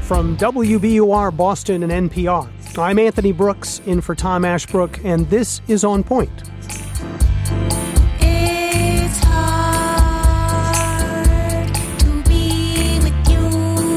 from WBUR Boston and NPR. I'm Anthony Brooks, in for Tom Ashbrook, and this is On Point. It's hard to be with you.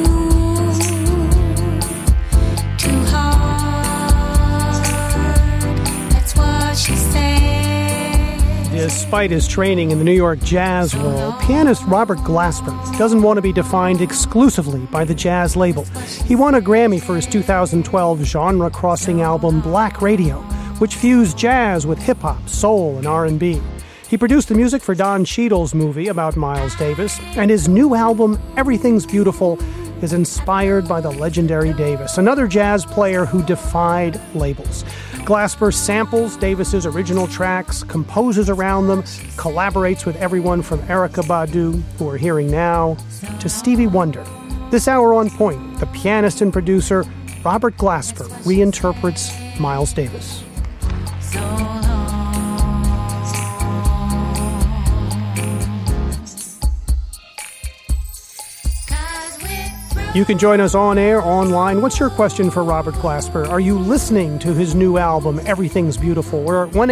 Too hard, that's what she said. Despite his training in the New York jazz world, pianist Robert Glasper doesn't want to be defined exclusively by the jazz label. He won a Grammy for his 2012 genre-crossing album Black Radio, which fused jazz with hip-hop, soul, and R&B. He produced the music for Don Cheadle's movie about Miles Davis, and his new album, Everything's Beautiful, is inspired by the legendary Davis, another jazz player who defied labels. Glasper samples Davis's original tracks, composes around them, collaborates with everyone from Erykah Badu, who we're hearing now, to Stevie Wonder. This hour On Point, the pianist and producer Robert Glasper reinterprets Miles Davis. You can join us on air, online. What's your question for Robert Glasper? Are you listening to his new album, Everything's Beautiful? We're at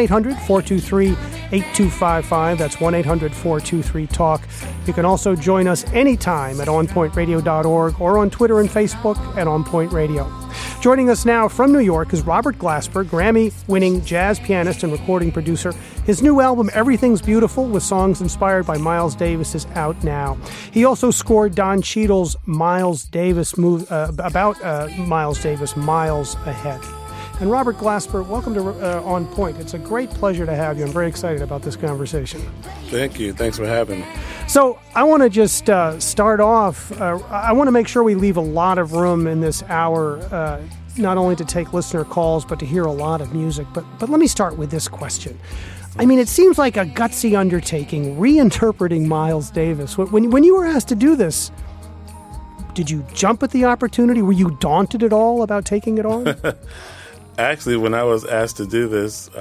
1-800-423-8255. That's 1-800-423-TALK. You can also join us anytime at onpointradio.org or on Twitter and Facebook at OnPoint Radio. Joining us now from New York is Robert Glasper, Grammy-winning jazz pianist and recording producer. His new album, Everything's Beautiful, with songs inspired by Miles Davis, is out now. He also scored Don Cheadle's Miles Davis movie about Miles Davis, Miles Ahead. And Robert Glasper, welcome to On Point. It's a great pleasure to have you. I'm very excited about this conversation. Thank you. Thanks for having me. So I want to just start off. I want to make sure we leave a lot of room in this hour, not only to take listener calls, but to hear a lot of music. But let me start with this question. I mean, it seems like a gutsy undertaking, reinterpreting Miles Davis. When you were asked to do this, did you jump at the opportunity? Were you daunted at all about taking it on? Actually, when I was asked to do this,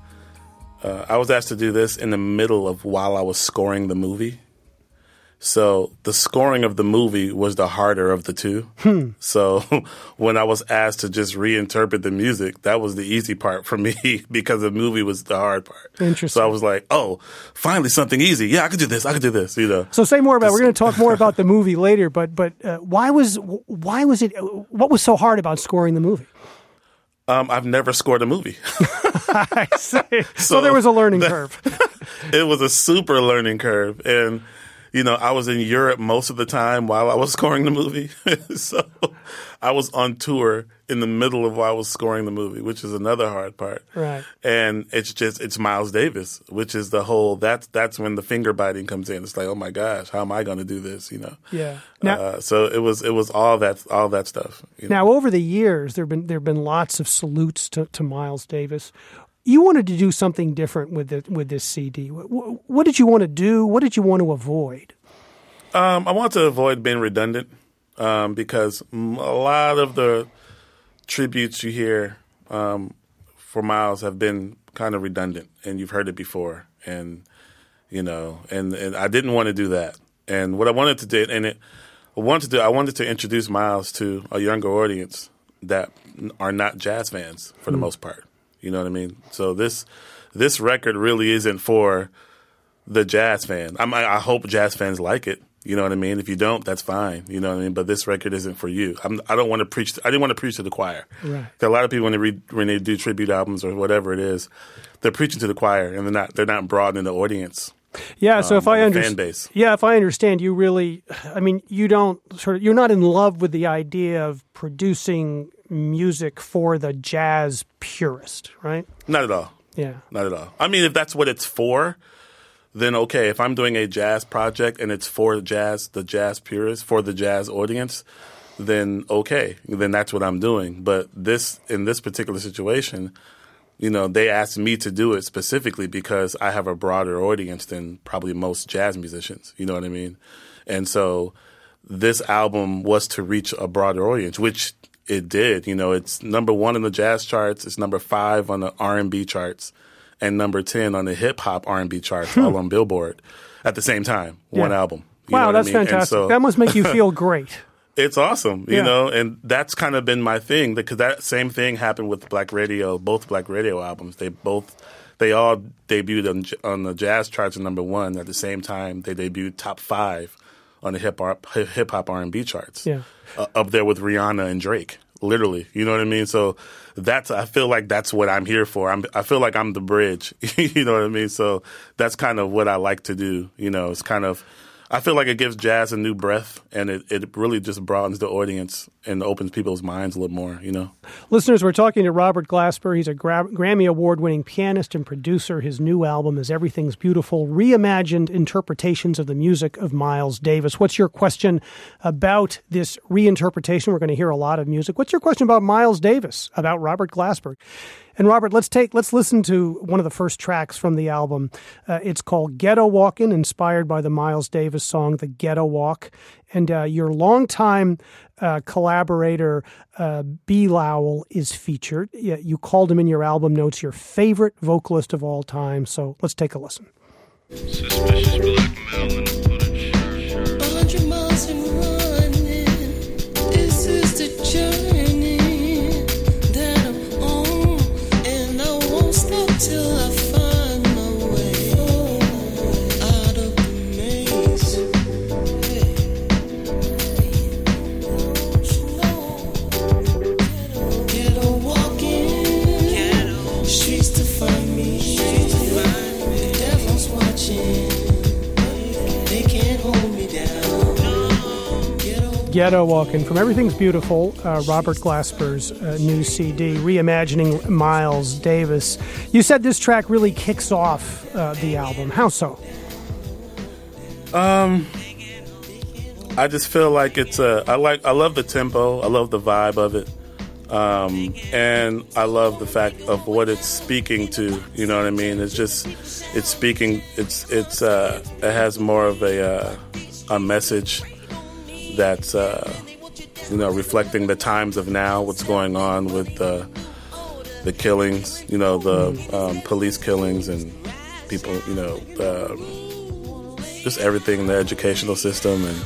I was asked to do this in the middle of while I was scoring the movie. So the scoring of the movie was the harder of the two. So when I was asked to just reinterpret the music, that was the easy part for me because the movie was the hard part. Interesting. So I was like, oh, finally something easy. Yeah, I could do this. You know. So say more about. We're going to talk more about the movie later. But why was it? What was so hard about scoring the movie? I've never scored a movie. I see. So there was a learning curve. It was a super learning curve. And, you know, I was in Europe most of the time while I was scoring the movie. So I was on tour in the middle of while I was scoring the movie, which is another hard part. Right. And it's Miles Davis, which is the whole, that's when the finger biting comes in. It's like, oh my gosh, how am I going to do this? You know? Yeah. Now, so it was all that stuff. You know? Now, over the years, there've been lots of salutes to Miles Davis. You wanted to do something different with this CD. What did you want to do? What did you want to avoid? I want to avoid being redundant because a lot of the tributes you hear for Miles have been kind of redundant, and you've heard it before, and you know, and I didn't want to do that. And what I wanted to do, I wanted to introduce Miles to a younger audience that are not jazz fans for the most part. You know what I mean? So this record really isn't for the jazz fan. I hope jazz fans like it. You know what I mean? If you don't, that's fine. You know what I mean? But this record isn't for you. I don't want to preach. I didn't want to preach to the choir. Right. A lot of people when they do tribute albums or whatever it is, they're preaching to the choir and they're not broadening the audience. Yeah. So if I fan base. Yeah, if I understand, you really, I mean, you're not in love with the idea of producing music for the jazz purist, right? Not at all. Yeah. Not at all. I mean, if that's what it's for, then okay. If I'm doing a jazz project and it's for the jazz purist, for the jazz audience, then okay. Then that's what I'm doing. But in this particular situation, you know, they asked me to do it specifically because I have a broader audience than probably most jazz musicians. You know what I mean? And so this album was to reach a broader audience, which it did. You know, it's number 1 in the jazz charts. It's number 5 on the R&B charts and number 10 on the hip-hop R&B charts, all on Billboard at the same time, one album. Wow, that's fantastic. So, that must make you feel great. It's awesome, you Yeah. know, and that's kind of been my thing because that same thing happened with Black Radio, both Black Radio albums. They all debuted on the jazz charts at #1 at the same time. They debuted top 5 on the hip hop R&B charts. Yeah. Up there with Rihanna and Drake, literally. You know what I mean? So I feel like that's what I'm here for. I feel like I'm the bridge. You know what I mean? So that's kind of what I like to do. You know, it's kind of, I feel like it gives jazz a new breath, and it really just broadens the audience and opens people's minds a little more, you know. Listeners, we're talking to Robert Glasper. He's a Grammy Award-winning pianist and producer. His new album is Everything's Beautiful, reimagined interpretations of the music of Miles Davis. What's your question about this reinterpretation? We're going to hear a lot of music. What's your question about Miles Davis, about Robert Glasper? And Robert, let's listen to one of the first tracks from the album. It's called Ghetto Walkin', inspired by the Miles Davis song, The Ghetto Walk. And your longtime collaborator, B. Lowell, is featured. You called him in your album notes your favorite vocalist of all time. So let's take a listen. Suspicious black male in a hooded shirt. 100 miles and running. This is the journey that I'm on, and I won't stop till I find my way out of the maze. Ghetto walking, streets to find me. The devil's watching. They can't hold me down. Ghetto Walkin'. From Everything's Beautiful, Robert Glasper's new CD, reimagining Miles Davis. You said this track really kicks off the album. How so? I just feel like it's I love the tempo, I love the vibe of it, and I love the fact of what it's speaking to. You know what I mean? It's speaking. It has more of a message that's reflecting the times of now, what's going on with the killings, the police killings and people, just everything in the educational system and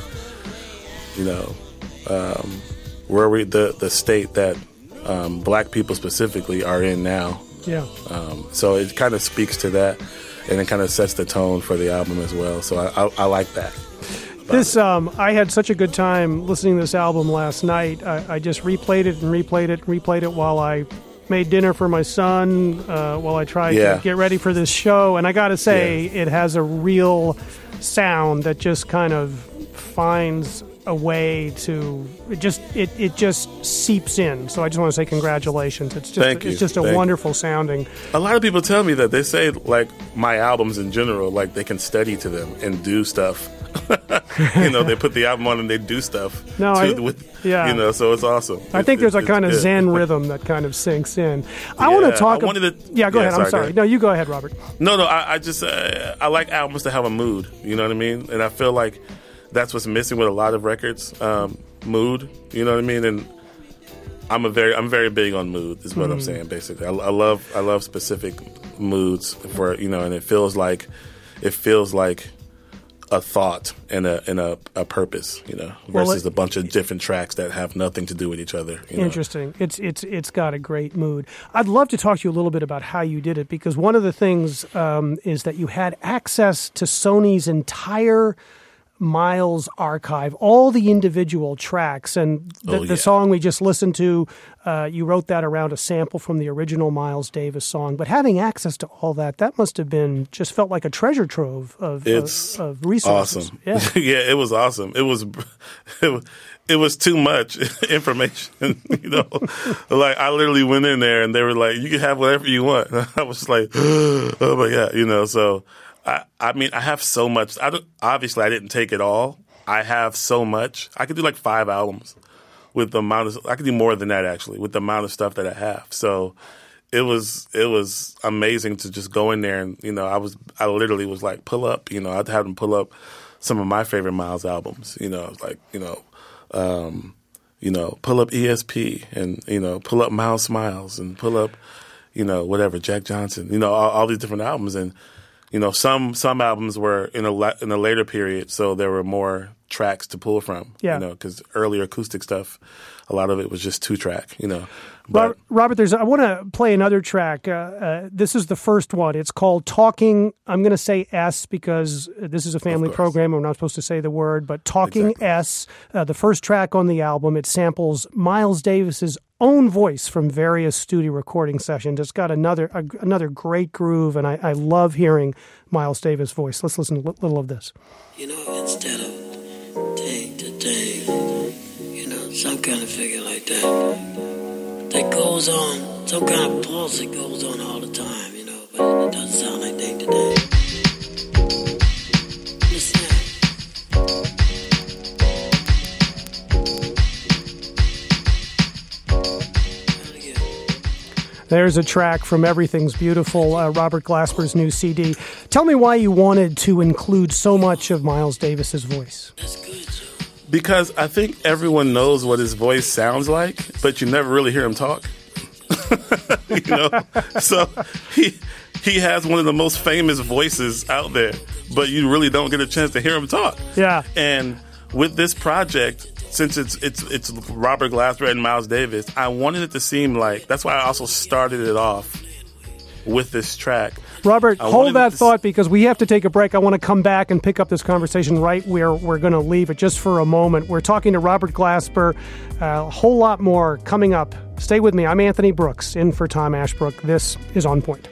where the state that black people specifically are in now. Yeah. So it kind of speaks to that, and it kind of sets the tone for the album as well. So I like that. This I had such a good time listening to this album last night. I just replayed it while I made dinner for my son, while I tried to get ready for this show. And I got to say, it has a real sound that just kind of finds a way to it just seeps in. So I just want to say congratulations. It's just a wonderful sounding. A lot of people tell me that. They say like my albums in general, like they can study to them and do stuff. They put the album on and they do stuff. So it's awesome. I think there's a kind of Zen rhythm that kind of sinks in. I want to talk. Go ahead. I'm sorry. No, you go ahead, Robert. No. I just I like albums to have a mood. You know what I mean? And I feel like that's what's missing with a lot of records. Mood. You know what I mean? And I'm very big on mood. Is what I'm saying. Basically, I love specific moods for and it feels like a thought and a purpose, versus a bunch of different tracks that have nothing to do with each other. Interesting. It's got a great mood. I'd love to talk to you a little bit about how you did it, because one of the things is that you had access to Sony's entire Miles archive, all the individual tracks, and the song we just listened to, you wrote that around a sample from the original Miles Davis song. But having access to all that must have been just felt like a treasure trove of resources. Awesome. Yeah. Yeah, it was awesome. It was too much information. Like I literally went in there and they were like, "You can have whatever you want." I was like, "Oh my god," So. I mean, I have so much. Obviously, I didn't take it all. I have so much. I could do like 5 albums with the amount of. I could do more than that actually with the amount of stuff that I have. So it was amazing to just go in there and I literally was like pull up. I'd have them pull up some of my favorite Miles albums. I was like pull up ESP and pull up Miles Smiles and pull up whatever Jack Johnson. All these different albums and. Some albums were in a later period, so there were more tracks to pull from. Yeah. You know, because earlier acoustic stuff, a lot of it was just 2-track. You know, but Robert, I want to play another track. This is the first one. It's called Talking. I'm going to say S because this is a family course. program. We're not supposed to say the word, but Talking Exactly. S, the first track on the album. It samples Miles Davis's own voice from various studio recording sessions. It's got another great groove, and I love hearing Miles Davis' voice. Let's listen to a little of this. You know, instead of day to day, you know, some kind of figure like that goes on, some kind of pulse that goes on all the time, you know, but it doesn't sound like day to day. Listen. There's a track from Everything's Beautiful, Robert Glasper's new CD. Tell me why you wanted to include so much of Miles Davis's voice. That's good, Joe. because I think everyone knows what his voice sounds like, but you never really hear him talk. You know, so he has one of the most famous voices out there, but you really don't get a chance to hear him talk. Yeah. And with this project, since it's Robert Glasper and Miles Davis, I wanted it to seem like, that's why I also started it off with this track. Robert, I hold wanted that to thought because we have to take a break. I want to come back and pick up this conversation right where we're going to leave it just for a moment. We're talking to Robert Glasper. A whole lot more coming up. Stay with me. I'm Anthony Brooks, in for Tom Ashbrook. This is On Point.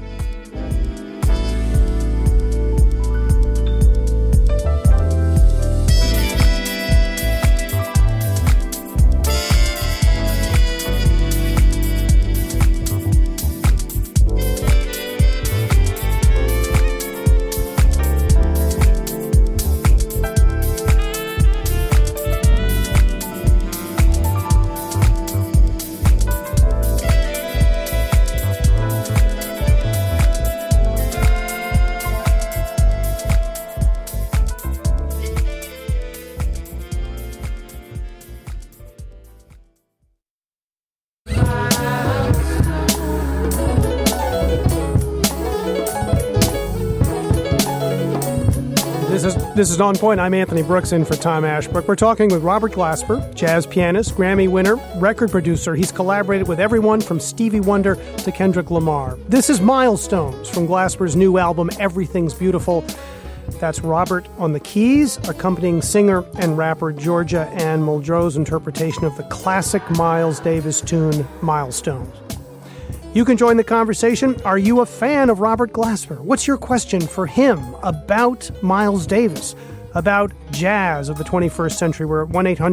This is On Point. I'm Anthony Brooks, in for Tom Ashbrook. We're talking with Robert Glasper, jazz pianist, Grammy winner, record producer. He's collaborated with everyone from Stevie Wonder to Kendrick Lamar. This is Milestones from Glasper's new album, Everything's Beautiful. That's Robert on the keys, accompanying singer and rapper Georgia Ann Muldrow's interpretation of the classic Miles Davis tune, Milestones. You can join the conversation. Are you a fan of Robert Glasper? What's your question for him about Miles Davis, about jazz of the 21st century? We're at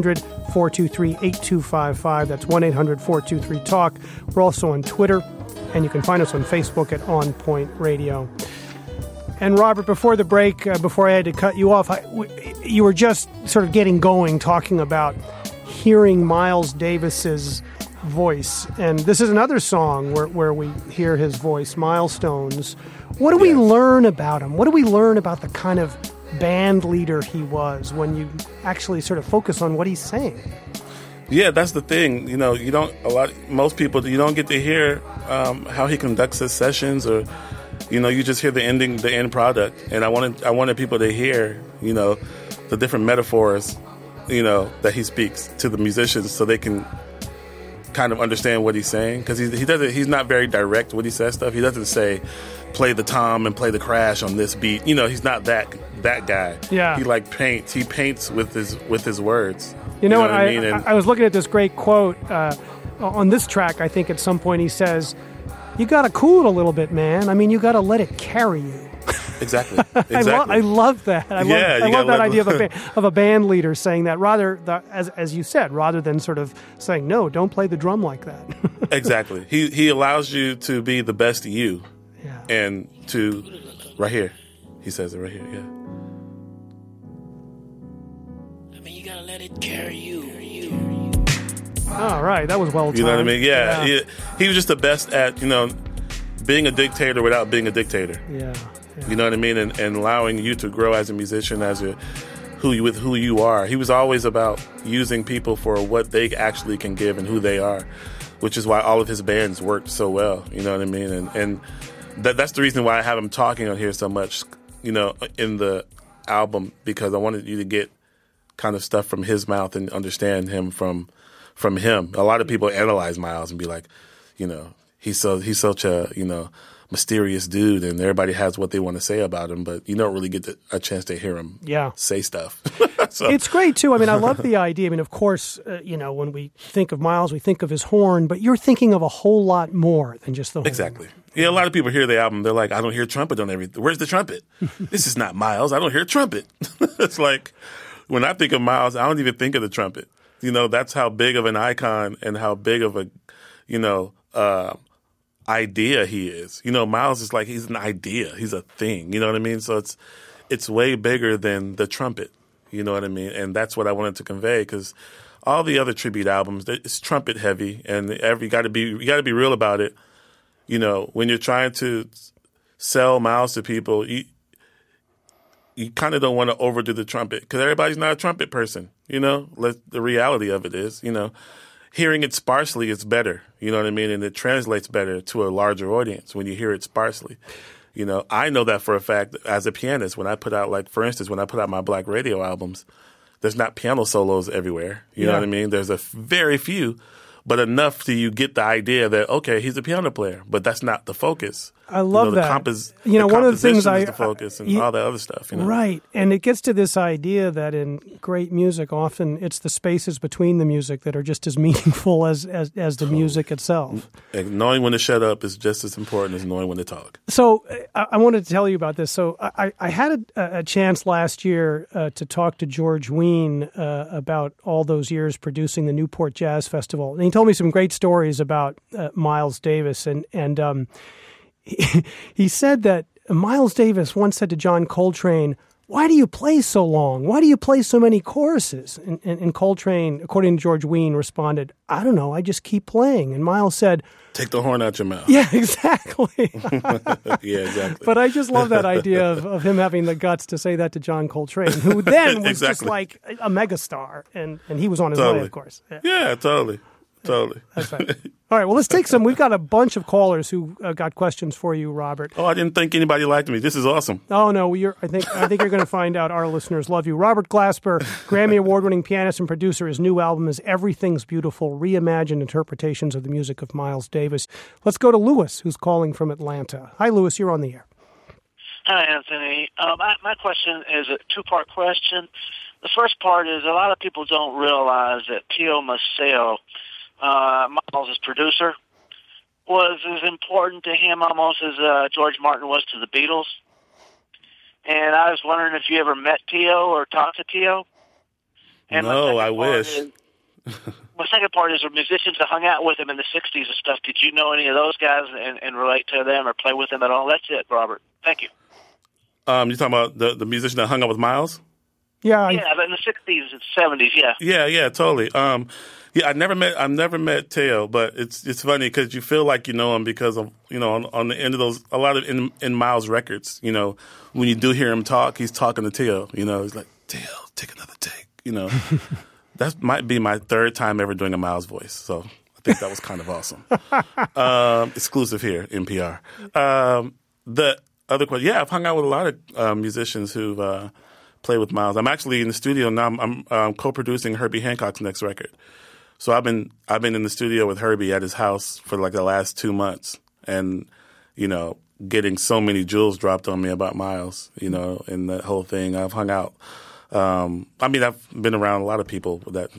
1-800-423-8255. That's 1-800-423-TALK. We're also on Twitter, and you can find us on Facebook at On Point Radio. And Robert, before the break, before I had to cut you off, you were just sort of getting going, talking about hearing Miles Davis's voice, and this is another song where we hear his voice, Milestones. What do we learn about him? What do we learn about the kind of band leader he was when you actually sort of focus on what he's saying? Yeah, that's the thing. You know, most people, you don't get to hear how he conducts his sessions, or you just hear the end product. And I wanted people to hear, the different metaphors, that he speaks to the musicians, so they can kind of understand what he's saying, because he's not very direct when he says stuff. He doesn't say play the tom and play the crash on this beat. He's not that guy. Yeah. He paints with his words. You know what I mean? And I was looking at this great quote on this track. I think at some point he says, "You got to cool it a little bit, man. I mean, you got to let it carry you." Exactly. I love that. I love that idea of a band leader saying that, as you said, rather than sort of saying, "No, don't play the drum like that." Exactly. He allows you to be the best you, and to right here. He says it right here. Yeah. I mean, you gotta let it carry you. All right, that was well timed. You know what I mean? Yeah. He was just the best at being a dictator without being a dictator. Yeah. You know what I mean? And allowing you to grow as a musician, who you are. He was always about using people for what they actually can give and who they are, which is why all of his bands worked so well. You know what I mean? And that's the reason why I have him talking on here so much, in the album, because I wanted you to get kind of stuff from his mouth and understand him from him. A lot of people analyze Miles and be like, he's such a mysterious dude, and everybody has what they want to say about him, but you don't really get a chance to hear him say stuff. So, it's great, too. I mean, I love the idea. I mean, of course, when we think of Miles, we think of his horn, but you're thinking of a whole lot more than just the horn. Exactly. Yeah, a lot of people hear the album, they're like, I don't hear trumpet on everything. Where's the trumpet? This is not Miles. I don't hear trumpet. It's like, when I think of Miles, I don't even think of the trumpet. That's how big of an icon and how big of a, idea he is. Miles is like, he's an idea. He's a thing. You know what I mean? So it's way bigger than the trumpet. You know what I mean? And that's what I wanted to convey, because all the other tribute albums, it's trumpet heavy, and you got to be real about it. When you're trying to sell Miles to people, you kind of don't want to overdo the trumpet, because everybody's not a trumpet person. The reality of it is, hearing it sparsely is better. You know what I mean? And it translates better to a larger audience when you hear it sparsely. I know that for a fact as a pianist. When I put out, for instance, when I put out my Black Radio albums, there's not piano solos everywhere. You know what I mean? There's a very few, but enough to you get the idea that, okay, he's a piano player, but that's not the focus. I love that. One of the things is the focus and all that other stuff. Right. And it gets to this idea that in great music, often it's the spaces between the music that are just as meaningful as the music itself. And knowing when to shut up is just as important as knowing when to talk. So I wanted to tell you about this. So I had a chance last year to talk to George Wein about all those years producing the Newport Jazz Festival. And he told me some great stories about Miles Davis. And he said that Miles Davis once said to John Coltrane, "Why do you play so long? Why do you play so many choruses?" And Coltrane, according to George Wein, responded, "I don't know, I just keep playing." And Miles said, "Take the horn out your mouth." Yeah, exactly. Yeah, exactly. But I just love that idea of him having the guts to say that to John Coltrane, who then was just like a megastar, and he was on his way, of course. Yeah, totally. That's right. All right, well, let's take some. We've got a bunch of callers who got questions for you, Robert. Oh, I didn't think anybody liked me. This is awesome. Oh, no, I think you're going to find out our listeners love you. Robert Glasper, Grammy Award-winning pianist and producer. His new album is Everything's Beautiful, reimagined interpretations of the music of Miles Davis. Let's go to Lewis, who's calling from Atlanta. Hi, Lewis, you're on the air. Hi, Anthony. My question is a two-part question. The first part is a lot of people don't realize that Pio Maceo, Miles' producer, was as important to him almost as George Martin was to the Beatles. And I was wondering if you ever met Pio or talked to Pio. And no, I wish. My second part is, are musicians that hung out with him in the 60s and stuff, did you know any of those guys and relate to them or play with them at all? That's it, Robert. Thank you. You're talking about the musician that hung out with Miles? Yeah, but in the 60s and 70s, yeah. Yeah, totally. I've never met Teo, but it's funny because you feel like you know him because of, on the end of those, a lot of in Miles records, when you do hear him talk, he's talking to Teo, he's like, Teo, take another take, That might be my third time ever doing a Miles voice, so I think that was kind of awesome. Exclusive here, NPR. The other question, I've hung out with a lot of musicians who've played with Miles. I'm actually in the studio now. I'm co-producing Herbie Hancock's next record. So I've been in the studio with Herbie at his house for like the last 2 months, and getting so many jewels dropped on me about Miles, and that whole thing. I've hung out. I've been around a lot of people that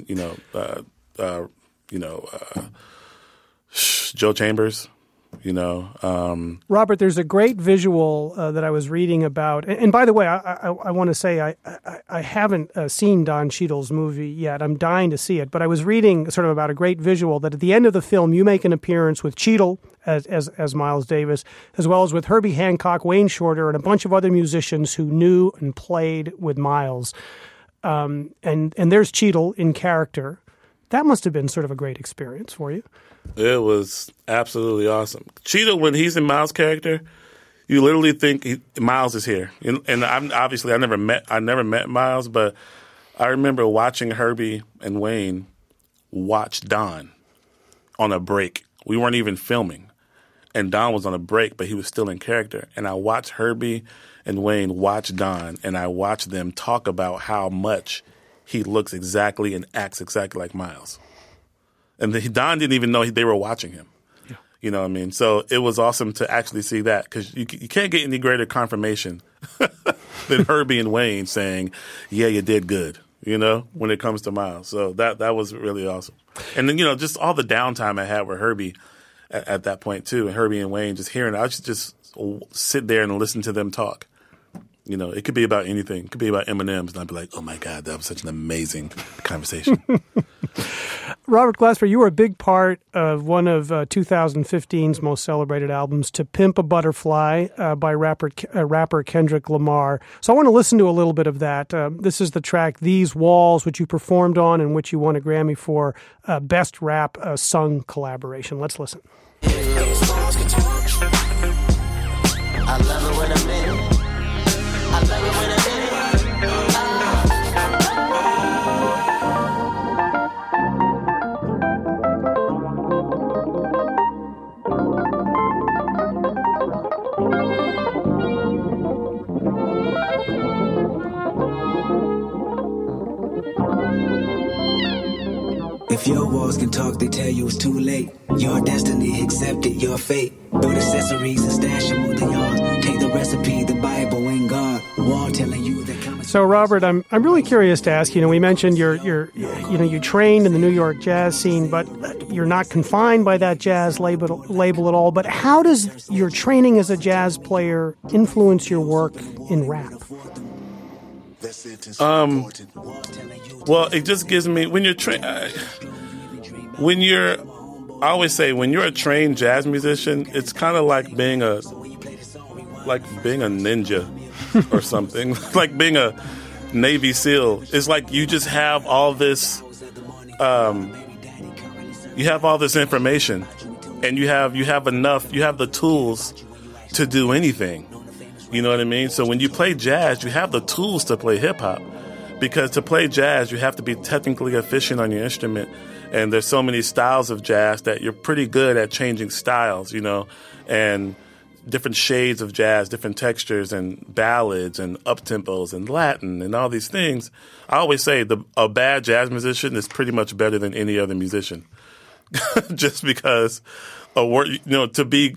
Joe Chambers. Robert, there's a great visual that I was reading about. And by the way, I want to say I haven't seen Don Cheadle's movie yet. I'm dying to see it. But I was reading sort of about a great visual that at the end of the film, you make an appearance with Cheadle as Miles Davis, as well as with Herbie Hancock, Wayne Shorter, and a bunch of other musicians who knew and played with Miles. And there's Cheadle in character. That must have been sort of a great experience for you. It was absolutely awesome. Cheadle, when he's in Miles' character, you literally think Miles is here. And I never met Miles, but I remember watching Herbie and Wayne watch Don on a break. We weren't even filming, and Don was on a break, but he was still in character. And I watched Herbie and Wayne watch Don, and I watched them talk about how much he looks exactly and acts exactly like Miles. And Don didn't even know they were watching him. Yeah. You know what I mean? So it was awesome to actually see that, because you can't get any greater confirmation than Herbie and Wayne saying, yeah, you did good, you know, when it comes to Miles. So that was really awesome. And then, you know, just all the downtime I had with Herbie at that point too, and Herbie and Wayne, just hearing it, I should just sit there and listen to them talk. You know, it could be about anything. It could be about M&Ms, and I'd be like, oh my God, that was such an amazing conversation. Robert Glasper, you were a big part of one of 2015's most celebrated albums, To Pimp a Butterfly, by rapper Kendrick Lamar. So I want to listen to a little bit of that. This is the track These Walls, which you performed on and which you won a Grammy for Best Rap Sung Collaboration. Let's listen. I love it when I'm in it. I love it when I'm in it. If your walls can talk, they tell you it's too late. Your destiny, accept it, your fate. Build accessories and stash them with the yard. Take the recipe, the Bible and God. Wall telling you that coming. So, Robert, I'm really curious to ask. You know, we mentioned you trained in the New York jazz scene, but you're not confined by that jazz label at all. But how does your training as a jazz player influence your work in rap? Well, it just gives me, when you're I always say, when you're a trained jazz musician, it's kind of like being a ninja or something, like being a Navy SEAL. It's like you just have all this, information, and you have the tools to do anything. You know what I mean? So when you play jazz, you have the tools to play hip hop, because to play jazz, you have to be technically efficient on your instrument. And there's so many styles of jazz that you're pretty good at changing styles, you know, and different shades of jazz, different textures and ballads and up-tempos and Latin and all these things. I always say a bad jazz musician is pretty much better than any other musician. Just because to be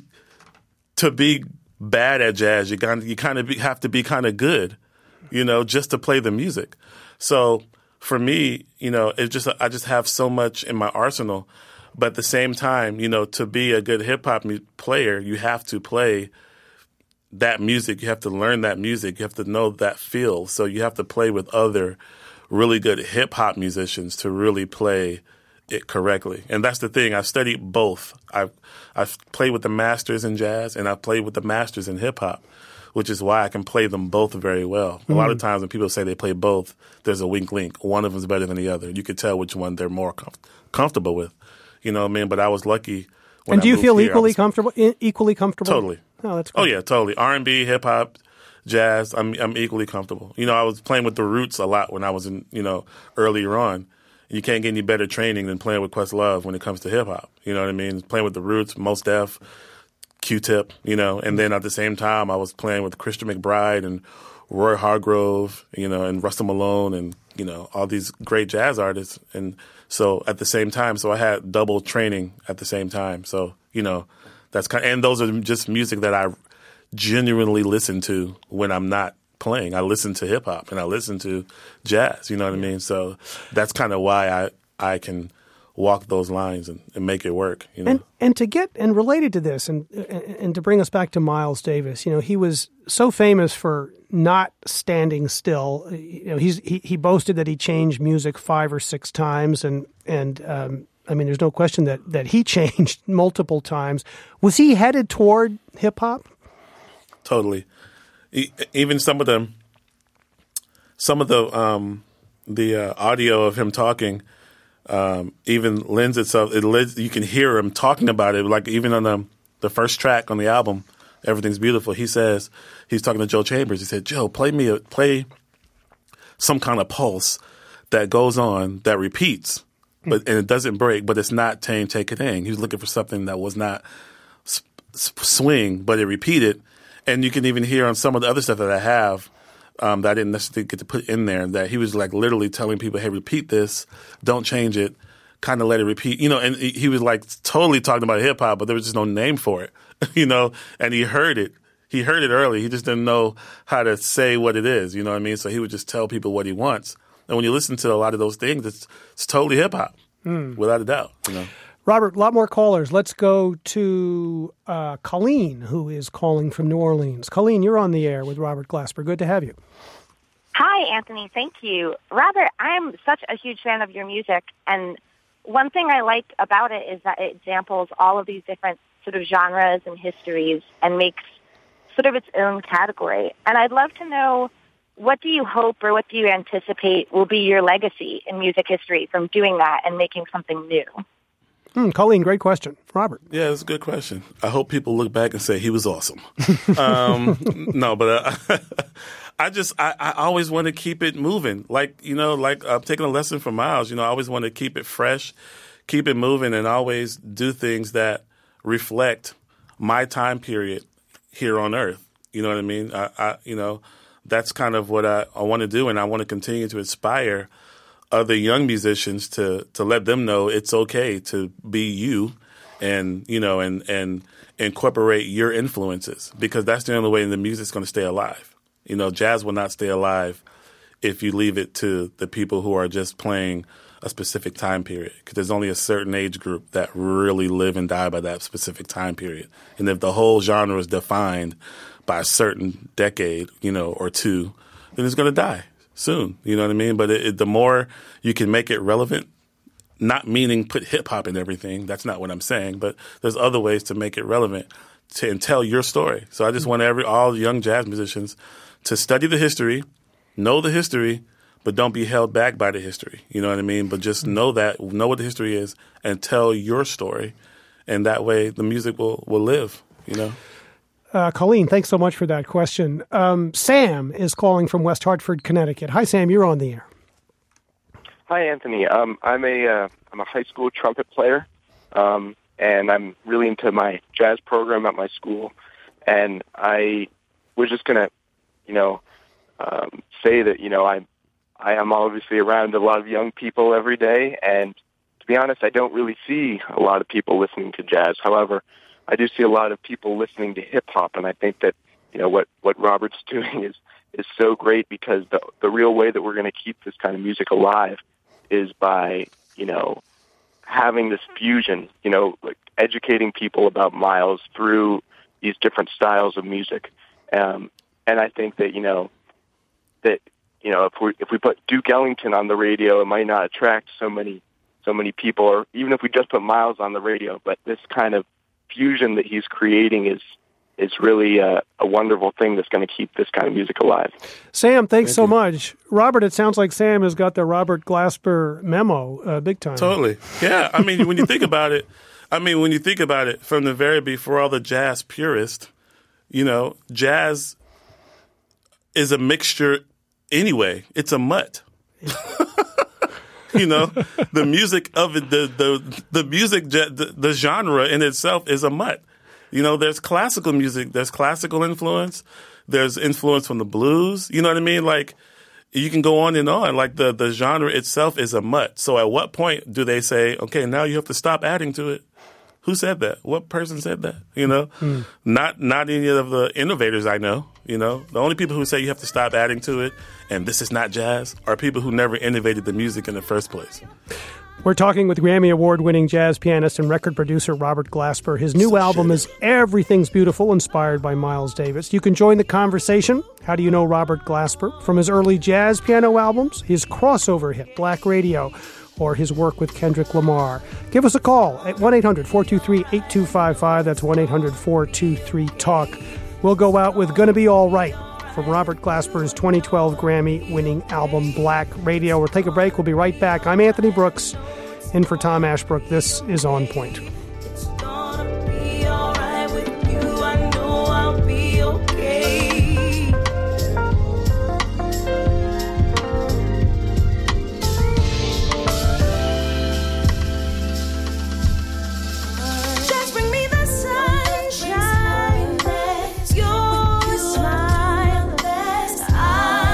bad at jazz, you kind of have to be kind of good, you know, just to play the music. So for me, you know, I just have so much in my arsenal. But at the same time, you know, to be a good hip hop player, you have to play that music. You have to learn that music. You have to know that feel. So you have to play with other really good hip hop musicians to really play it correctly. And that's the thing. I've studied both. I've played with the masters in jazz, and I've played with the masters in hip hop, which is why I can play them both very well. A lot of times when people say they play both, there's a wink link. One of them is better than the other. You could tell which one they're more comfortable with. You know what I mean? But I was lucky. And do you feel equally comfortable? Totally. Oh, that's good. Oh yeah, totally. R&B, hip hop, jazz. I'm equally comfortable. You know, I was playing with the Roots a lot when I was earlier on. You can't get any better training than playing with Questlove when it comes to hip hop. You know what I mean? Playing with the Roots, Mos Def, Q-Tip. You know, and then at the same time, I was playing with Christian McBride and Roy Hargrove. You know, and Russell Malone, and you know, all these great jazz artists. And so at the same time, so I had double training at the same time. So, you know, and those are just music that I genuinely listen to when I'm not playing. I listen to hip hop and I listen to jazz, you know what I mean? So that's kind of why I can walk those lines and make it work, you know. And related to this and to bring us back to Miles Davis, you know, he was so famous for not standing still. You know, he boasted that he changed music 5 or 6 times, and I mean, there's no question that he changed multiple times. Was he headed toward hip hop? Totally. Even some of the audio of him talking even lends itself. You can hear him talking about it. Like even on the first track on the album, Everything's Beautiful. He says he's talking to Joe Chambers. He said, "Joe, play some kind of pulse that goes on that repeats, and it doesn't break, but it's not tang take it in." He was looking for something that was not swing, but it repeated. And you can even hear on some of the other stuff that I have, that I didn't necessarily get to put in there, that he was like literally telling people, hey, repeat this, don't change it, kind of let it repeat, and he was like totally talking about hip hop, but there was just no name for it, and he heard it. He heard it early. He just didn't know how to say what it is, you know what I mean? So he would just tell people what he wants. And when you listen to a lot of those things, it's totally hip hop, without a doubt, Robert, a lot more callers. Let's go to Colleen, who is calling from New Orleans. Colleen, you're on the air with Robert Glasper. Good to have you. Hi, Anthony. Thank you. Robert, I'm such a huge fan of your music, and one thing I like about it is that it examples all of these different sort of genres and histories and makes sort of its own category. And I'd love to know, what do you hope or what do you anticipate will be your legacy in music history from doing that and making something new? Colleen, great question. Robert. Yeah, it's a good question. I hope people look back and say he was awesome. No, but I always want to keep it moving. Like taking a lesson from Miles, I always want to keep it fresh, keep it moving, and always do things that reflect my time period here on Earth. You know what I mean? That's kind of what I want to do, and I want to continue to inspire other young musicians to let them know it's okay to be you, and and incorporate your influences, because that's the only way the music's going to stay alive. Jazz will not stay alive if you leave it to the people who are just playing a specific time period, because there's only a certain age group that really live and die by that specific time period. And if the whole genre is defined by a certain decade, or two, then it's going to die soon. You know what I mean? But the more you can make it relevant, not meaning put hip hop in everything. That's not what I'm saying. But there's other ways to make it relevant and tell your story. So I just want all young jazz musicians to study the history, know the history, but don't be held back by the history. You know what I mean? But just know what the history is and tell your story. And that way the music will live, Colleen, thanks so much for that question. Sam is calling from West Hartford, Connecticut. Hi, Sam. You're on the air. Hi, Anthony. I'm a high school trumpet player, and I'm really into my jazz program at my school. And I was just gonna, say that I am obviously around a lot of young people every day, and to be honest, I don't really see a lot of people listening to jazz. However, I do see a lot of people listening to hip hop, and I think that what Robert's doing is so great, because the real way that we're going to keep this kind of music alive is by having this fusion, like educating people about Miles through these different styles of music, and I think that if we put Duke Ellington on the radio, it might not attract so many people, or even if we just put Miles on the radio, but this kind of fusion that he's creating is really a wonderful thing that's going to keep this kind of music alive. Sam, thanks so much. Robert, it sounds like Sam has got the Robert Glasper memo big time. Totally. Yeah. I mean, when you think about it, from the very before all the jazz purists, jazz is a mixture anyway. It's a mutt. The music of it, the music, the genre in itself is a mutt. There's classical music, there's classical influence, there's influence from the blues. You know what I mean? Like, you can go on and on. Like, the genre itself is a mutt. So at what point do they say, okay, now you have to stop adding to it? Who said that? What person said that? Not any of the innovators I know. The only people who say you have to stop adding to it and this is not jazz are people who never innovated the music in the first place. We're talking with Grammy Award-winning jazz pianist and record producer Robert Glasper. His new album is Everything's Beautiful, inspired by Miles Davis. You can join the conversation. How do you know Robert Glasper? From his early jazz piano albums, his crossover hit, Black Radio, or his work with Kendrick Lamar. Give us a call at 1-800-423-8255. That's 1-800-423-TALK. We'll go out with Gonna Be All Right from Robert Glasper's 2012 Grammy-winning album, Black Radio. We'll take a break. We'll be right back. I'm Anthony Brooks, in for Tom Ashbrook. This is On Point. I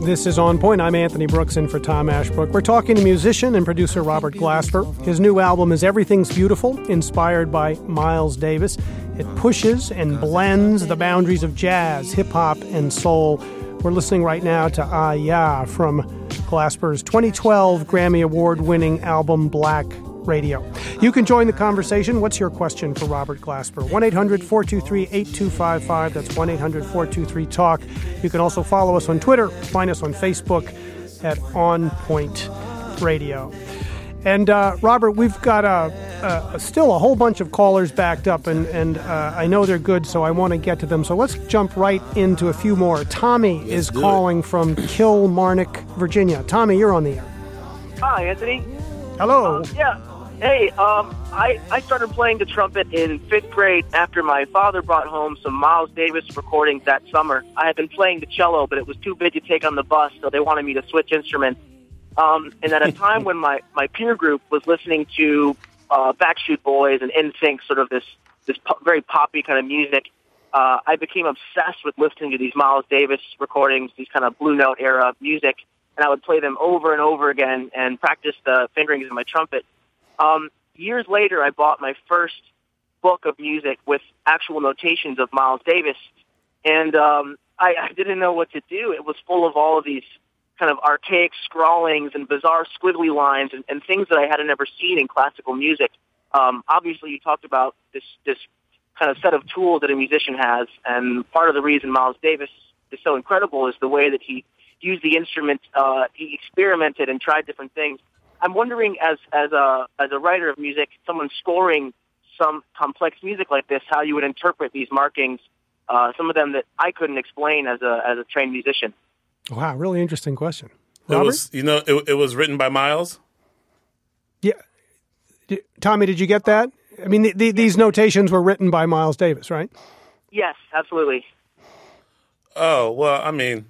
This is On Point. I'm Anthony Brooks in for Tom Ashbrook. We're talking to musician and producer Robert Glasper. His new album is Everything's Beautiful, inspired by Miles Davis. It pushes and blends the boundaries of jazz, hip-hop, and soul. We're listening right now to Ah Ya from Glasper's 2012 Grammy Award-winning album Black Radio. You can join the conversation. What's your question for Robert Glasper? 1-800-423-8255. That's 1-800-423-TALK. You can also follow us on Twitter. Find us on Facebook at On Point Radio. And Robert, we've got still a whole bunch of callers backed up, and I know they're good, so I want to get to them. So let's jump right into a few more. Tommy is calling from Kilmarnock, Virginia. Tommy, you're on the air. Hi, Anthony. Hello. Yeah. Hey, I started playing the trumpet in 5th grade after my father brought home some Miles Davis recordings that summer. I had been playing the cello, but it was too big to take on the bus, so they wanted me to switch instruments. And at a time when my peer group was listening to Backstreet Boys and NSYNC, sort of this very poppy kind of music, I became obsessed with listening to these Miles Davis recordings, these kind of Blue Note era music, and I would play them over and over again and practice the fingerings of my trumpet. Years later, I bought my first book of music with actual notations of Miles Davis, and I didn't know what to do. It was full of all of these kind of archaic scrawlings and bizarre squiggly lines and things that I had never seen in classical music. Obviously, you talked about this kind of set of tools that a musician has, and part of the reason Miles Davis is so incredible is the way that he used the instrument. He experimented and tried different things. I'm wondering, as a writer of music, someone scoring some complex music like this, how you would interpret these markings, some of them that I couldn't explain as a trained musician. Wow, really interesting question. Robert? It was written by Miles? Yeah. Tommy, did you get that? I mean, these notations were written by Miles Davis, right? Yes, absolutely. Oh, well, I mean,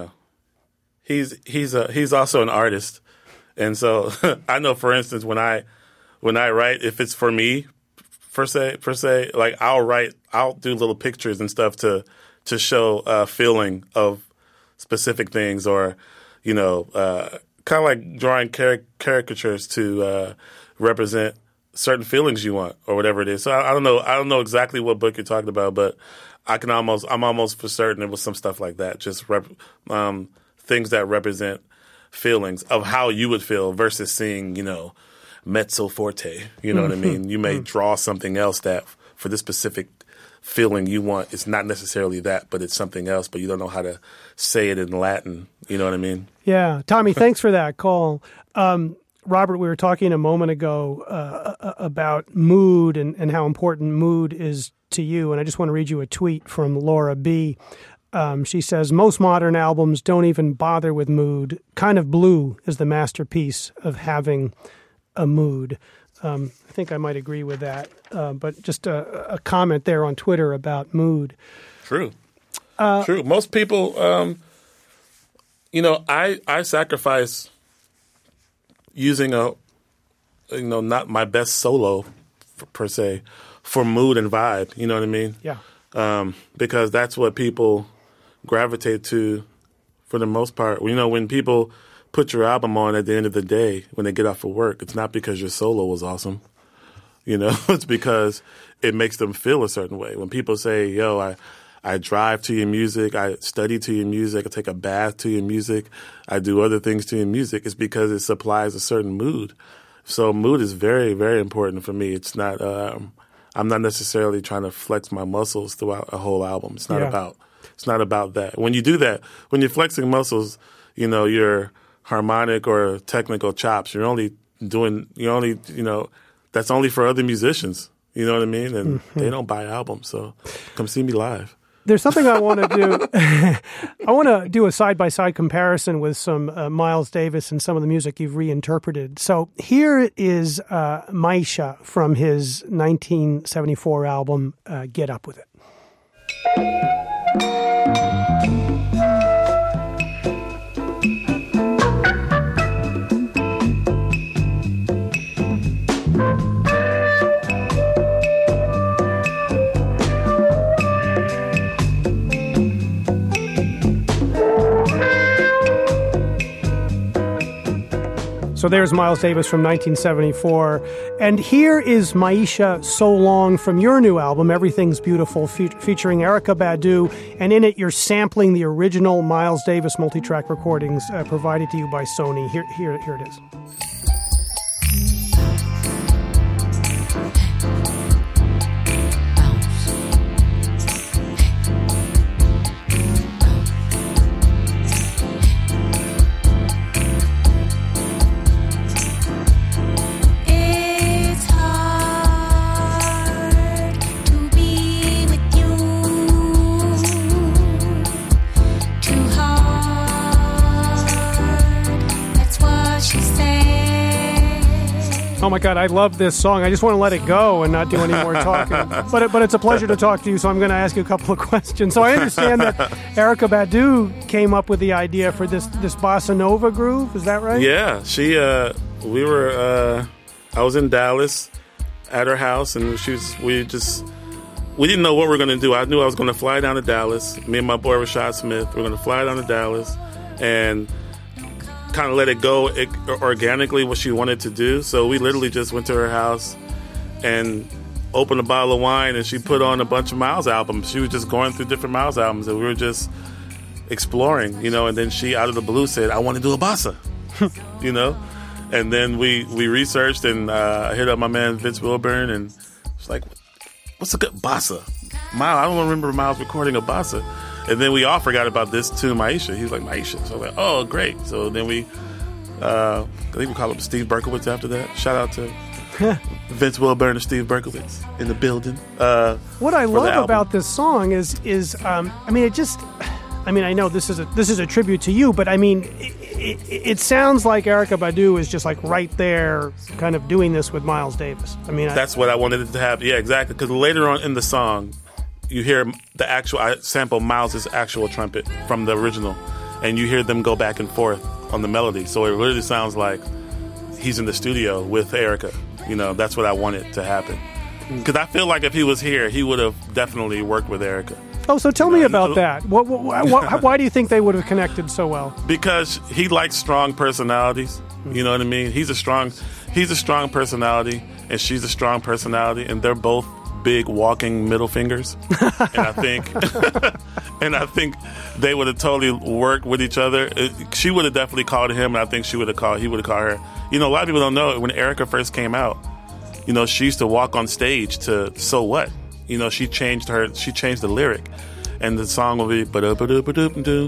he's also an artist. And so I know, for instance, when I write, if it's for me, per se, like I'll do little pictures and stuff to show a feeling of specific things, or, kind of like drawing caricatures to represent certain feelings you want, or whatever it is. So I don't know exactly what book you're talking about, but I'm almost for certain it was some stuff like that, just things that represent feelings of how you would feel versus seeing, mezzo forte. You know what I mean? You may draw something else that for this specific feeling you want, it's not necessarily that, but it's something else, but you don't know how to say it in Latin. You know what I mean? Yeah. Tommy, thanks for that call. Robert, we were talking a moment ago about mood and how important mood is to you, and I just want to read you a tweet from Laura B. She says, most modern albums don't even bother with mood. Kind of Blue is the masterpiece of having a mood. I think I might agree with that. But just a comment there on Twitter about mood. True. True. Most people, I sacrifice using not my best solo per se for mood and vibe. You know what I mean? Yeah. Because that's what people gravitate to for the most part. When people put your album on at the end of the day when they get off of work, it's not because your solo was awesome. It's because it makes them feel a certain way. When people say, yo, I drive to your music, I study to your music, I take a bath to your music, I do other things to your music, it's because it supplies a certain mood. So mood is very, very important for me. It's not, I'm not necessarily trying to flex my muscles throughout a whole album. It's not about that. When you do that, when you're flexing muscles, your harmonic or technical chops, that's only for other musicians. You know what I mean? And they don't buy albums, so come see me live. There's something I want to do. I want to do a side-by-side comparison with some Miles Davis and some of the music you've reinterpreted. So here is Maisha from his 1974 album, Get Up With It. So there's Miles Davis from 1974. And here is Maisha So Long from your new album, Everything's Beautiful, featuring Erykah Badu. And in it, you're sampling the original Miles Davis multi-track recordings provided to you by Sony. Here it is. It's hard to be with you. Too hard. That's what she said. Oh my God, I love this song. I just want to let it go and not do any more talking. But it's a pleasure to talk to you, so I'm going to ask you a couple of questions. So I understand that Erykah Badu came up with the idea for this bossa nova groove. Is that right? Yeah, I was in Dallas at her house, and we didn't know what we were going to do. I knew I was going to fly down to Dallas. Me and my boy Rashad Smith, we're going to fly down to Dallas and kind of let it go organically what she wanted to do. So we literally just went to her house and opened a bottle of wine, and she put on a bunch of Miles albums. She was just going through different Miles albums, and we were just exploring, and then she out of the blue said, I want to do a bossa, and then we researched, and I hit up my man Vince Wilburn, and it's like, what's a good bossa? Miles, I don't remember Miles recording a bossa. And then we all forgot about this to Maisha. He was like, Maisha. So I was like, oh, great. So then I think we call him Steve Berkowitz after that. Shout out to Vince Wilburn and Steve Berkowitz in the building. What I love about this song is I know this is a tribute to you, but I mean, it sounds like Erykah Badu is just like right there kind of doing this with Miles Davis. I mean, that's what I wanted it to have. Yeah, exactly. Because later on in the song, you hear I sample Miles' actual trumpet from the original, and you hear them go back and forth on the melody. So it really sounds like he's in the studio with Erykah. That's what I wanted to happen. Because I feel like if he was here, he would have definitely worked with Erykah. Oh, so tell me about that. Why do you think they would have connected so well? Because he likes strong personalities. You know what I mean? He's a strong personality, and she's a strong personality, and they're both big walking middle fingers. And I think they would have totally worked with each other. She would have definitely called him, and I think he would have called her. A lot of people don't know, when Erykah first came out, she used to walk on stage to So What? She changed the lyric, and the song will be ba-do-ba-do-ba-do-ba-do,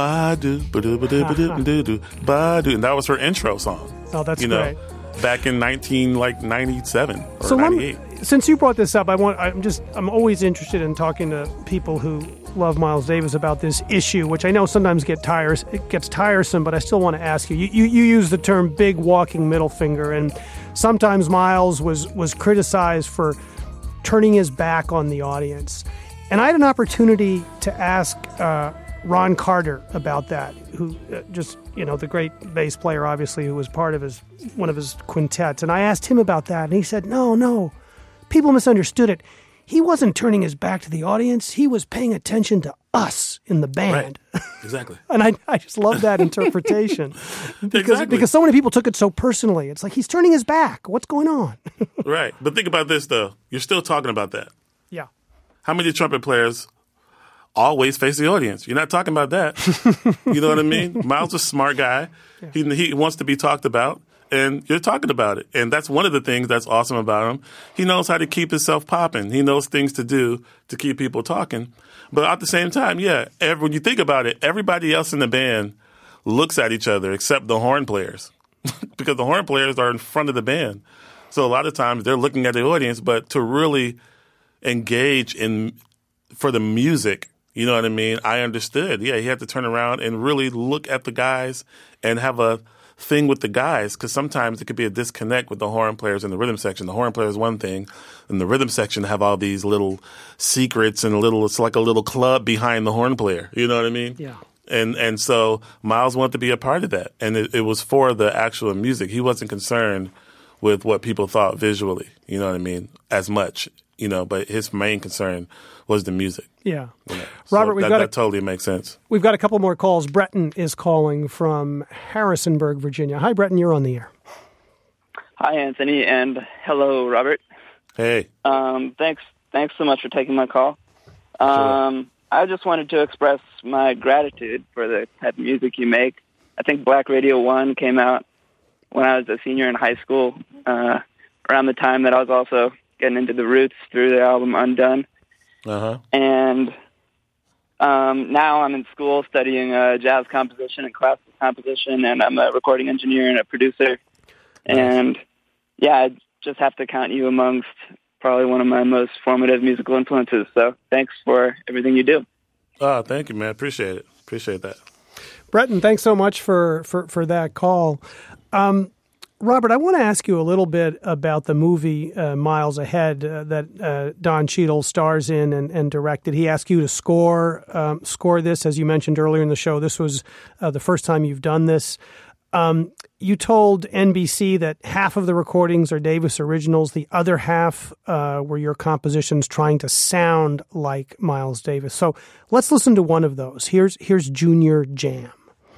ba-do-ba-do-ba-do-ba-do, ba-do, and that was her intro song. Oh, that's great. Back in 1997 or so 98. Since you brought this up, I'm always interested in talking to people who love Miles Davis about this issue, which I know sometimes gets tiresome, but I still want to ask you. You use the term big walking middle finger, and sometimes Miles was criticized for turning his back on the audience. And I had an opportunity to ask Ron Carter about that, who the great bass player, obviously, who was part of one of his quintets. And I asked him about that, and he said, no, people misunderstood it. He wasn't turning his back to the audience. He was paying attention to us in the band. Right. Exactly. And I just love that interpretation because so many people took it so personally. It's like, he's turning his back. What's going on? Right. But think about this, though. You're still talking about that. Yeah. How many trumpet players always face the audience? You're not talking about that. You know what I mean? Miles is a smart guy. Yeah. He wants to be talked about, and you're talking about it. And that's one of the things that's awesome about him. He knows how to keep himself popping. He knows things to do to keep people talking. But at the same time, when you think about it, everybody else in the band looks at each other except the horn players because the horn players are in front of the band. So a lot of times they're looking at the audience, but to really engage for the music, you know what I mean? I understood. Yeah, he had to turn around and really look at the guys and have a thing with the guys, because sometimes it could be a disconnect with the horn players in the rhythm section. The horn player is one thing, and the rhythm section have all these little secrets and it's like a little club behind the horn player. You know what I mean? Yeah. And so Miles wanted to be a part of that, and it was for the actual music. He wasn't concerned with what people thought visually. You know what I mean? As much. but his main concern was the music. Yeah. So Robert, that totally makes sense. We've got a couple more calls. Breton is calling from Harrisonburg, Virginia. Hi, Breton, you're on the air. Hi, Anthony, and hello, Robert. Hey. Thanks so much for taking my call. I just wanted to express my gratitude for the type of music you make. I think Black Radio 1 came out when I was a senior in high school, around the time that I was also getting into the Roots through the album Undone. Uh-huh. And now I'm in school studying jazz composition and classical composition, and I'm a recording engineer and a producer. Nice. And, yeah, I just have to count you amongst probably one of my most formative musical influences. So thanks for everything you do. Oh, thank you, man. Appreciate it. Appreciate that. Breton, thanks so much for that call. Robert, I want to ask you a little bit about the movie Miles Ahead that Don Cheadle stars in and directed. He asked you to score this, as you mentioned earlier in the show. This was the first time you've done this. You told NBC that half of the recordings are Davis originals. The other half were your compositions trying to sound like Miles Davis. So let's listen to one of those. Here's Junior Jam.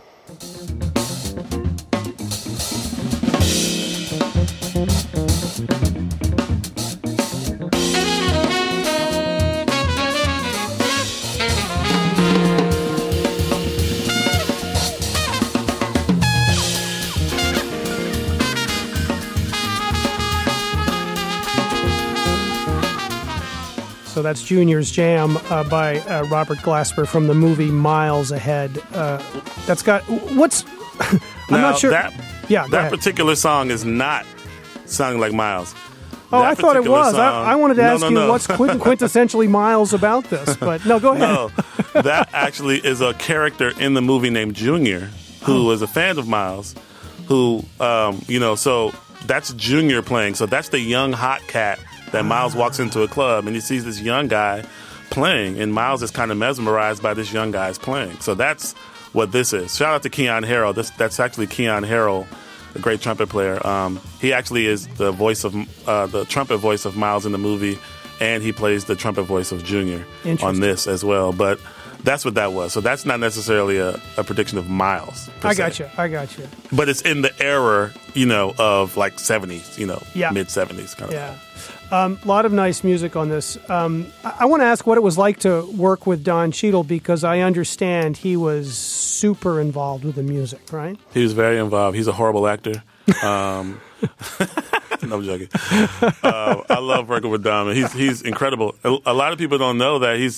So that's Junior's Jam by Robert Glasper from the movie Miles Ahead. That's got what's I'm not sure. That particular song is not sung like Miles. Oh, That I thought it was. song- I wanted to ask you No. what's quintessentially Miles about this, but no, go ahead. No, that actually is a character in the movie named Junior, who was a fan of Miles, who, so that's Junior playing. So that's the young hot cat that Miles walks into a club and he sees this young guy playing, and Miles is kind of mesmerized by this young guy's playing. So that's what this is. Shout out to Keon Harrell. That's actually Keon Harrell, a great trumpet player. He actually is the voice of the trumpet voice of Miles in the movie, and he plays the trumpet voice of Junior on this as well. But that's what that was. So that's not necessarily a prediction of Miles. I got you. But it's in the era, of like 70s, mid 70s kind of. Yeah. A lot of nice music on this. I want to ask what it was like to work with Don Cheadle, because I understand he was super involved with the music, right? He was very involved. He's a horrible actor. No, I'm joking. I love working with Don. He's incredible. A lot of people don't know that he's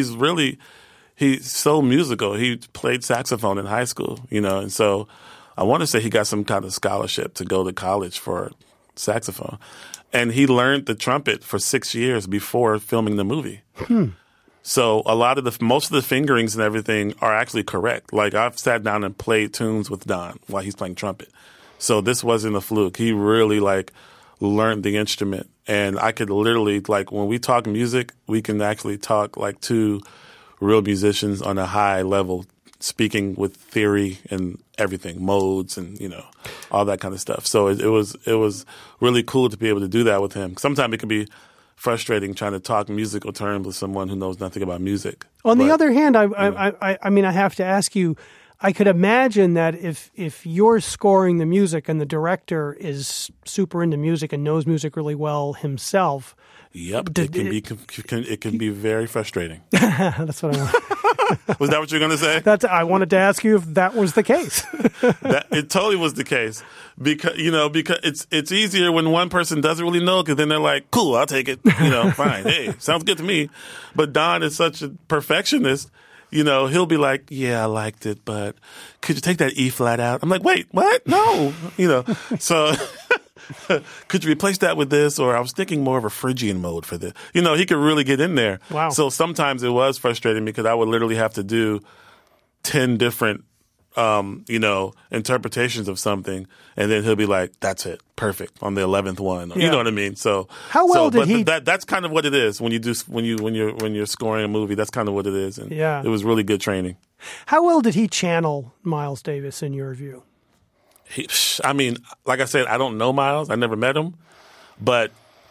so musical. He played saxophone in high school, and so I want to say he got some kind of scholarship to go to college for saxophone. And he learned the trumpet for 6 years before filming the movie. So most of the fingerings and everything are actually correct. Like, I've sat down and played tunes with Don while he's playing trumpet. So this wasn't a fluke. He really learned the instrument. And I could literally, when we talk music, we can actually talk like two real musicians on a high level, speaking with theory and everything, modes and, all that kind of stuff. So it was really cool to be able to do that with him. Sometimes it can be frustrating trying to talk musical terms with someone who knows nothing about music. On the other hand, I have to ask you, I could imagine that if you're scoring the music and the director is super into music and knows music really well himself. Yep, it can be very frustrating. That's what I want. Was that what you were going to say? I wanted to ask you if that was the case. It totally was the case, because it's easier when one person doesn't really know, because then they're like, "Cool, I'll take it." Fine. Hey, sounds good to me. But Don is such a perfectionist. He'll be like, "Yeah, I liked it, but could you take that E flat out?" I'm like, "Wait, what? No." So. Could you replace that with this? Or I was thinking more of a Phrygian mode for this. He could really get in there. Wow. So sometimes it was frustrating, because I would literally have to do 10 different, interpretations of something. And then he'll be like, "That's it. Perfect." On the 11th one. You know what I mean? So how well did he? That's kind of what it is when you're scoring a movie. That's kind of what it is. And yeah. It was really good training. How well did he channel Miles Davis in your view? Like I said, I don't know Miles. I never met him. But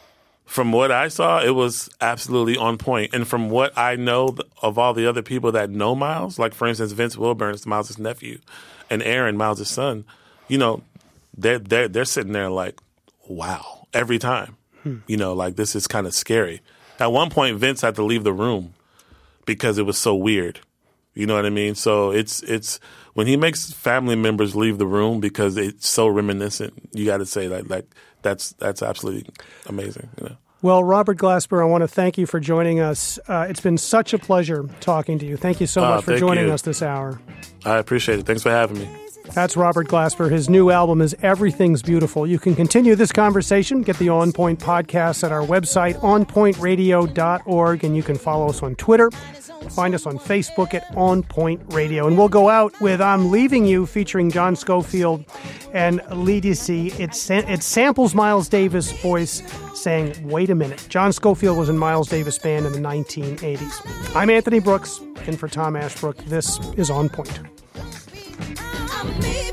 From what I saw, it was absolutely on point. And from what I know of all the other people that know Miles, like, for instance, Vince Wilburn, Miles' nephew, and Aaron, Miles' son, you know, they're sitting there like, wow, every time. You know, like, this is kind of scary. At one point, Vince had to leave the room because it was so weird. You know what I mean? So it's when he makes family members leave the room because it's so reminiscent, you got to say that, like, that's absolutely amazing. You know? Well, Robert Glasper, I want to thank you for joining us. It's been such a pleasure talking to you. Thank you so much for joining us this hour. I appreciate it. Thanks for having me. That's Robert Glasper. His new album is Everything's Beautiful. You can continue this conversation, get the On Point podcast at our website, onpointradio.org, and you can follow us on Twitter. Find us on Facebook at On Point Radio. And we'll go out with I'm Leaving You, featuring John Scofield and Ledisi. It samples Miles Davis' voice saying, wait a minute. John Scofield was in Miles Davis' band in the 1980s. I'm Anthony Brooks, and for Tom Ashbrook, this is On Point. Me.